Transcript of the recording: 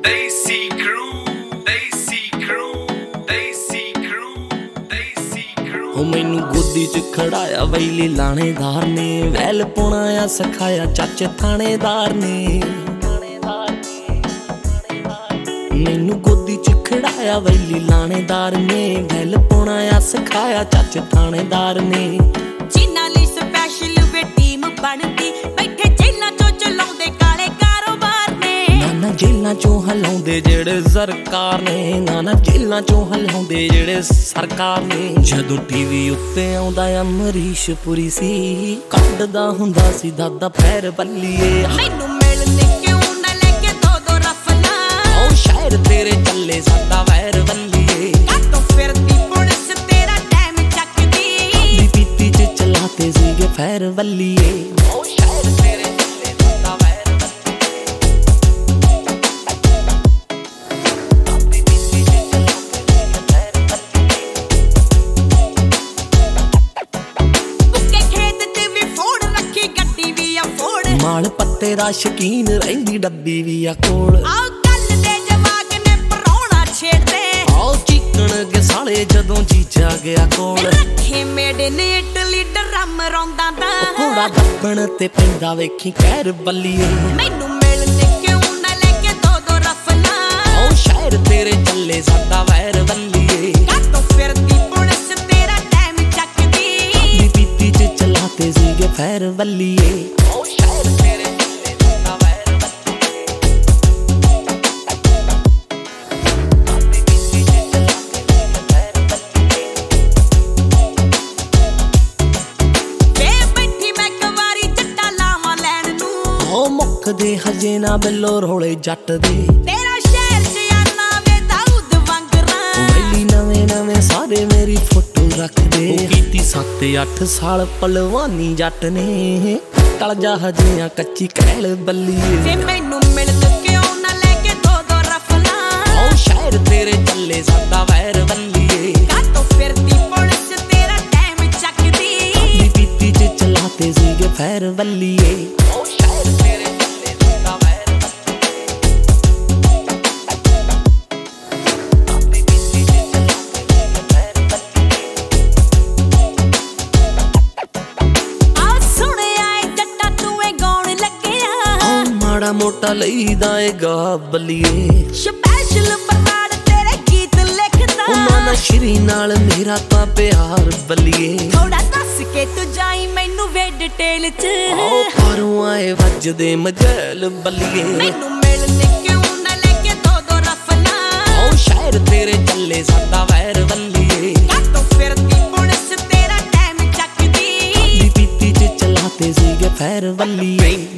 Desi crew, Desi crew, Desi crew, Desi crew। ਹੋ ਮੈਨੂੰ ਗੋਦੀ ਚ ਖੜਾਇਆ ਵੈਲੀ ਲਾਣੇਦਾਰ ਨੇ, ਵੈਲ ਪਾਉਣਾ ਆ ਸਿਖਾਇਆ ਚਾਚੇ ਥਾਣੇਦਾਰ ਨੇ। ਮੈਨੂੰ ਗੋਦੀ ਚ ਖੜਾਇਆ ਵੈਲੀ ਲਾਣੇਦਾਰ ਨੇ, ਵੈਲ ਪਾਉਣਾ ਆ ਸਿਖਾਇਆ ਚਾਚੇ ਥਾਣੇਦਾਰ ਨੇ। ਜਿਨ੍ਹਾਂ ਲਈ ਸਪੈਸ਼ਲ ਵੇ ਟੀਮ ਬਣਦੀ, ਬੈਠੇ ਜੇਲਾਂ ਚੋਂ ਚਲਾਉਂਦੇ ਕਾਲੇ ਕਾਰੋਬਾਰ ਨੇ। ਨਾ ਜੇਲਾਂ ਚੋਂ ਹਲਾਉਂਦੇ ਜਿਹੜੇ ਸਰਕਾਰ ਨੇ, ਨਾ ਜੇਲਾਂ ਚੋਂ ਹਲਾਉਂਦੇ ਜਿਹੜੇ ਸਰਕਾਰ ਨੇ। ਜਦੋਂ ਟੀਵੀ ਉੱਤੇ ਆਉਂਦਾ ਅਮਰੀਸ਼ ਪੁਰੀ ਸੀ, ਕੱਢਦਾ ਹੁੰਦਾ ਸੀ ਦਾਦਾ ਪੈਰ ਬੱਲੀਏ। ਮੈਨੂੰ ਮਿਲਣ ਕਿਉਂ ਨਾ ਲੈ ਕੇ ਦੋ ਰਫਲਾਂ, ਉਹ ਸ਼ਾਇਰ ਤੇਰੇ ਚੱਲੇ ਸਾਡਾ ਵੈਰ ਬੱਲੀਏ। ਕਾਤੋਂ ਫਿਰਦੀ ਪੁਲਿਸ ਤੇਰਾ ਟਾਈਮ ਚੱਕਦੀ, ਆਪਣੀ ਪੀਤੀ ਚ ਚਲਾਤੇ ਸੀਗੇ ਫੈਰ ਬੱਲੀਏ। ਉਹ ਸ਼ਾਇਰ ਤੇਰੇ ਚੱਲੇ ਸਾਡਾ ਵੈਰ ਮਾਲ ਪੱਤੇ ਦਾ ਸ਼ਕੀਨ ਰਹਿੰਦੀ ਡੱਬੀ ਵੀ ਆ ਕੋਲ। ਆਹ ਗੱਲ ਦੇ ਜਵਾਕ ਨੇ ਪਰੌਣਾ ਛੇੜਦੇ, ਆਓ ਚੀਕਣ ਕੇ ਸਾਲੇ ਜਦੋਂ ਜੀਜਾ ਗਿਆ ਕੋਲ। ਰੱਖੇ ਮੇਡ ਨੇ ਇਟਲੀ ਡਰਮ ਰੌਂਦਾ ਦਾ, ਘੋੜਾ ਦੱਬਣ ਤੇ ਪੈਂਦਾ ਵੇਖੀ ਕਹਿਰ ਬੱਲੀਏ। ਮੈਨੂੰ ਮਿਲਣ ਕਿਉਂ ਨਾ ਲੈ ਕੇ ਦੋ ਰਫਲਾਂ, ਆਓ ਸ਼ਾਇਰ ਤੇਰੇ ਚੱਲੇ ਸਾਡਾ ਵੈਰ ਬੱਲੀਏ। ਕਾਤੋਂ ਫਿਰਦੀ ਪੁਲਿਸ ਤੇਰਾ ਟਾਈਮ ਚੱਕਦੀ, ਆਪਣੀ ਪੀਤੀ ਚ ਚਲਾਤੇ ਸੀਗੇ ਫੈਰ ਬੱਲੀਏ। ਆਓ ਸ਼ਾਇਰ ਤੇਰੇ ਚੱਲੇ ਸਾਡਾ ਵੈਰ ਮੁੱਕਦੇ ਹਜੇ ਨਾ ਬਿੱਲੋ ਰੋਲੇ ਜੱਟ ਦੇ। ਤੇਰਾ ਸ਼ਹਿਰ ਜਿਆਨਾ ਵੇ ਦਾਊਦ ਵਾਂਗਰਾਂ, ਵੈਲੀ ਨਵੇਂ ਨਵੇਂ ਸਾਰੇ ਮੇਰੀ ਫੋਟੋ ਰੱਖਦੇ। ਕੀਤੀ 7-8 ਸਾਲ ਪਲਵਾਨੀ ਜੱਟ ਨੇ, ਟਲ ਜਾ ਹਜੇ ਕੱਚੀ ਕਹਿਲ ਬੱਲੀਏ। ਤੇ ਮੈਨੂੰ ਮਿਲਣ ਕਿਉਂ ਨਾ ਲੈ ਕੇ ਦੋ ਰਫਲਾਂ, ਆਓ ਸ਼ਾਇਰ ਤੇਰੇ ਚੱਲੇ ਸਾਡਾ ਵੈਰ ਬੱਲੀਏ। ਕਾਤੋਂ ਫਿਰਦੀ ਪੁਲਿਸ ਤੇਰਾ ਟਾਈਮ ਚੱਕਦੀ, ਆਪਣੀ ਪੀਤੀ ਚ ਚਲਾਤੇ ਸੀਗੇ ਫੈਰ ਬੱਲੀਏ। ਆਓ ਸ਼ਾਇਰ ਤੇਰੇ ਚੱਲੇ ਸਾਡਾ ਵੈਰ ਆਪਣੀ ਪੀਤੀ ਚ ਚਲਾਤੇ ਸੀਗੇ ਫੈਰ ਬੱਲੀਏ। ਆ ਸੁਣਿਆ ਏ ਜੱਟਾ ਤੂੰ ਏ ਗਾਉਣ ਲੱਗਿਆ, ਮਾੜਾ ਮੋਟਾ ਲਈਦਾ ਏ ਗਾ ਬੱਲੀਏ। ਸਪੈਸ਼ਲ ਬਰਨਾੜ ਤੇਰੇ ਗੀਤ ਲਿਖਦਾ, ਉਹਨਾਂ ਨਾਲ ਸ਼੍ਰੀ ਨਾਲ ਮੇਰਾ ਤਾਂ ਪਿਆਰ ਬੱਲੀਏ। ਥੋੜਾ ਦੱਸ ਕੇ ਤੂੰ ਜਾਈ ਮੈਨੂੰ ਵੇ ਡਿਟੇਲ ਚ, ਆਓ ਪਾਰੋਂ ਆਏ ਵੱਜਦੇ ਮਜਲ ਬੱਲੀਏ। ਮੈਨੂੰ ਮਿਲਣ ਕਿਉਂ ਨਾ ਲੈ ਕੇ ਦੋ ਰਫਲਾਂ, ਆਓ ਸ਼ਾਇਰ ਤੇਰੇ ਚੱਲੇ ਸਾਡਾ ਵੈਰ ਬੱਲੀਏ। ਕਾਤੋਂ ਫਿਰਦੀ ਪੁਲਿਸ ਤੇਰਾ ਟਾਈਮ ਚੱਕਦੀ, ਆਪਣੀ ਪੀਤੀ ਚ ਚਲਾਤੇ ਸੀਗੇ ਫੈਰ ਬੱਲੀਏ।